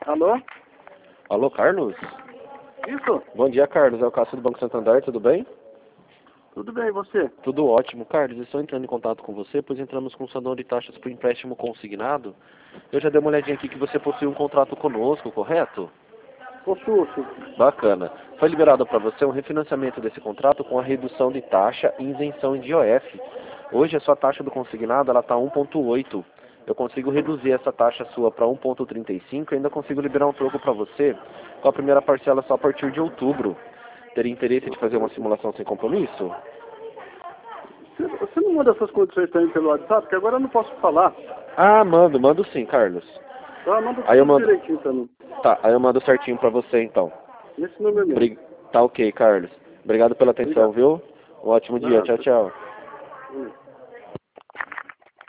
Alô? Alô, Carlos? Isso? Bom dia, Carlos. É o Cássio do Banco Santander, tudo bem? Tudo bem, e você? Tudo ótimo. Carlos, estou entrando em contato com você, pois entramos com um salão de taxas por empréstimo consignado. Eu já dei uma olhadinha aqui que você possui um contrato conosco, correto? Possuo. Bacana. Foi liberado para você um refinanciamento desse contrato com a redução de taxa e isenção de IOF. Hoje a sua taxa do consignado está 1,8. Eu consigo reduzir essa taxa sua para 1,35 e ainda consigo liberar um troco para você com a primeira parcela só a partir de outubro. Teria interesse de fazer uma simulação sem compromisso? Você não manda essas condições também pelo WhatsApp? Porque agora eu não posso falar. Ah, mando sim, Carlos. Tá, manda Aí eu tudo mando, direitinho também. tá, aí eu mando certinho para você então. Esse número mesmo. Tá ok, Carlos. Obrigado pela atenção, Obrigado. viu? Um ótimo dia. Nada. Tchau, tchau.